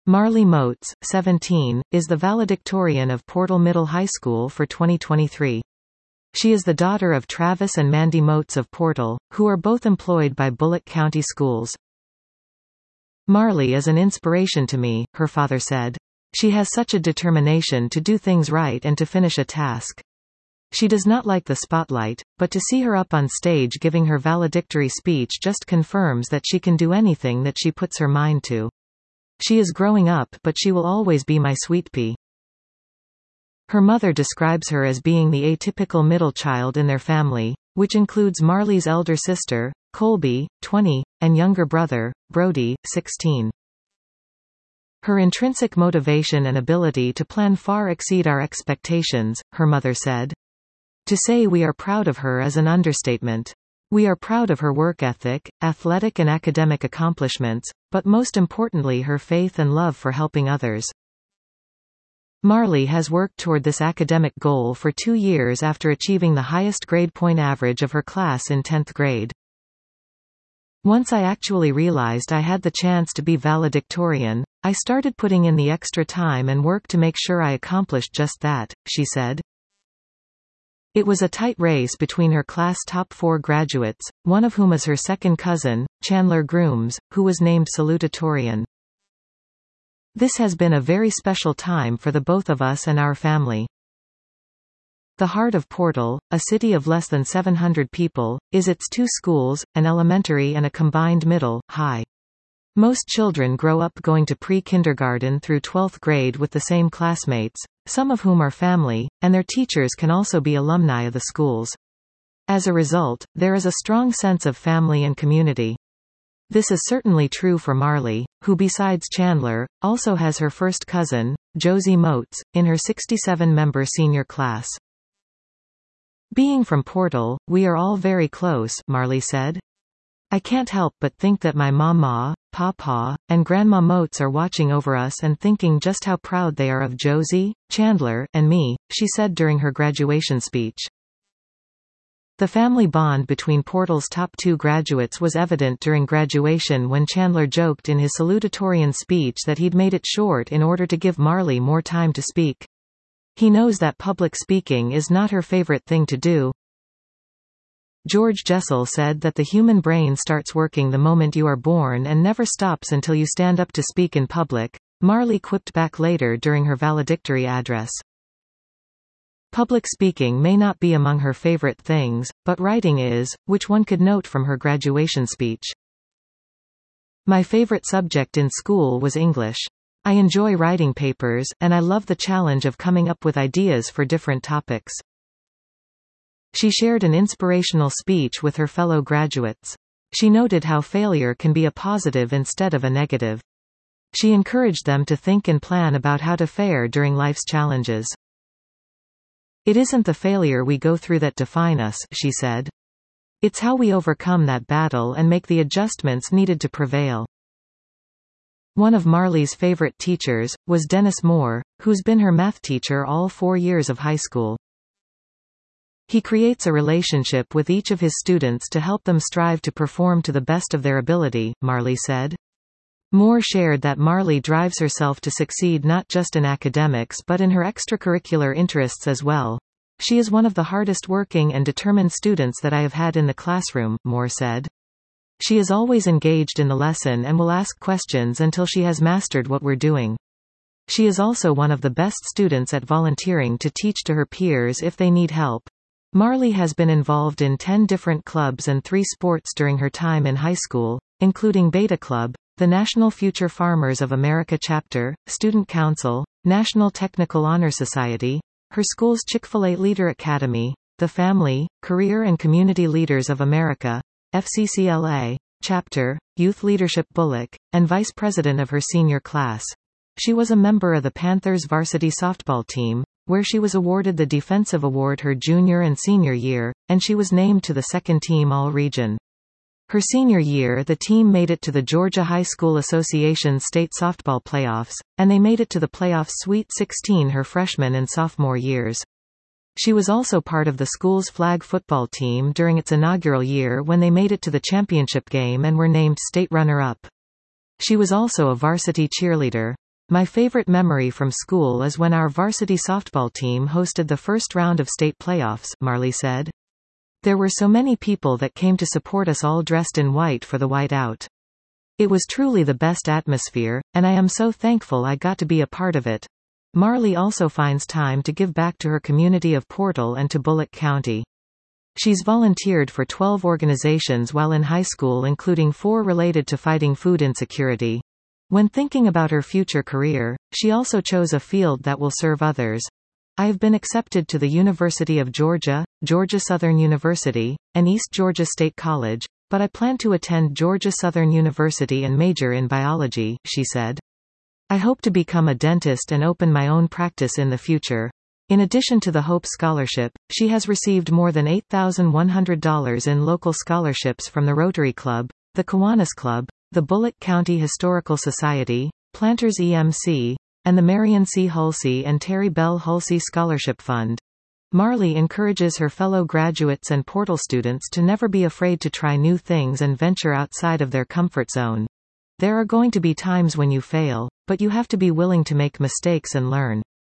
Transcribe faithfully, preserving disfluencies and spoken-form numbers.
Marlee Moats, seventeen, is the valedictorian of Portal Middle High School for twenty twenty-three. She is the daughter of Travis and Mandy Moats of Portal, who are both employed by Bullock County Schools. "Marlee is an inspiration to me," her father said. "She has such a determination to do things right and to finish a task. She does not like the spotlight, but to see her up on stage giving her valedictory speech just confirms that she can do anything that she puts her mind to. She is growing up, but she will always be my sweet pea." Her mother describes her as being the atypical middle child in their family, which includes Marlee's elder sister, Colby, twenty, and younger brother, Brody, sixteen. "Her intrinsic motivation and ability to plan far exceed our expectations," her mother said. "To say we are proud of her is an understatement. We are proud of her work ethic, athletic and academic accomplishments, but most importantly her faith and love for helping others." Marlee has worked toward this academic goal for two years after achieving the highest grade point average of her class in tenth grade. "Once I actually realized I had the chance to be valedictorian, I started putting in the extra time and work to make sure I accomplished just that," she said. It was a tight race between her class top four graduates, one of whom is her second cousin, Chandler Grooms, who was named salutatorian. "This has been a very special time for the both of us and our family." The heart of Portal, a city of less than seven hundred people, is its two schools, an elementary and a combined middle, high. Most children grow up going to pre-kindergarten through twelfth grade with the same classmates, some of whom are family, and their teachers can also be alumni of the schools. As a result, there is a strong sense of family and community. This is certainly true for Marlee, who besides Chandler, also has her first cousin, Josie Moats, in her sixty-seven member senior class. "Being from Portal, we are all very close," Marlee said. "I can't help but think that my mama, papa, and Grandma Moats are watching over us and thinking just how proud they are of Josie, Chandler, and me," she said during her graduation speech. The family bond between Portal's top two graduates was evident during graduation when Chandler joked in his salutatorian speech that he'd made it short in order to give Marlee more time to speak. He knows that public speaking is not her favorite thing to do. George Jessel said that the human brain starts working the moment you are born and never stops until you stand up to speak in public, Marlee quipped back later during her valedictory address. Public speaking may not be among her favorite things, but writing is, which one could note from her graduation speech. "My favorite subject in school was English. I enjoy writing papers, and I love the challenge of coming up with ideas for different topics." She shared an inspirational speech with her fellow graduates. She noted how failure can be a positive instead of a negative. She encouraged them to think and plan about how to fare during life's challenges. "It isn't the failure we go through that define us," she said. "It's how we overcome that battle and make the adjustments needed to prevail." One of Marlee's favorite teachers was Dennis Moore, who's been her math teacher all four years of high school. "He creates a relationship with each of his students to help them strive to perform to the best of their ability," Marlee said. Moore shared that Marlee drives herself to succeed not just in academics but in her extracurricular interests as well. "She is one of the hardest working and determined students that I have had in the classroom," Moore said. "She is always engaged in the lesson and will ask questions until she has mastered what we're doing. She is also one of the best students at volunteering to teach to her peers if they need help." Marlee has been involved in ten different clubs and three sports during her time in high school, including Beta Club, the National Future Farmers of America Chapter, Student Council, National Technical Honor Society, her school's Chick-fil-A Leader Academy, the Family, Career and Community Leaders of America, F C C L A, Chapter, Youth Leadership Bullock, and vice president of her senior class. She was a member of the Panthers varsity softball team, where she was awarded the Defensive Award her junior and senior year, and she was named to the second team All-Region. Her senior year the team made it to the Georgia High School Association state softball playoffs, and they made it to the playoff Sweet sixteen her freshman and sophomore years. She was also part of the school's flag football team during its inaugural year when they made it to the championship game and were named state runner-up. She was also a varsity cheerleader. My favorite memory from school is when our varsity softball team hosted the first round of state playoffs, Marley said. There were so many people that came to support us, all dressed in white for the white out. It was truly the best atmosphere, and I am so thankful I got to be a part of it. Marley also finds time to give back to her community of Portal and to Bullock County. She's volunteered for twelve organizations while in high school, including four related to fighting food insecurity. When thinking about her future career, she also chose a field that will serve others. I have been accepted to the University of Georgia, Georgia Southern University, and East Georgia State College, but I plan to attend Georgia Southern University and major in biology, she said. I hope to become a dentist and open my own practice in the future. In addition to the Hope Scholarship, she has received more than eight thousand one hundred dollars in local scholarships from the Rotary Club, the Kiwanis Club, the Bullock County Historical Society, Planters E M C, and the Marion C. Hulsey and Terry Bell Hulsey Scholarship Fund. Marley encourages her fellow graduates and Portal students to never be afraid to try new things and venture outside of their comfort zone. There are going to be times when you fail, but you have to be willing to make mistakes and learn.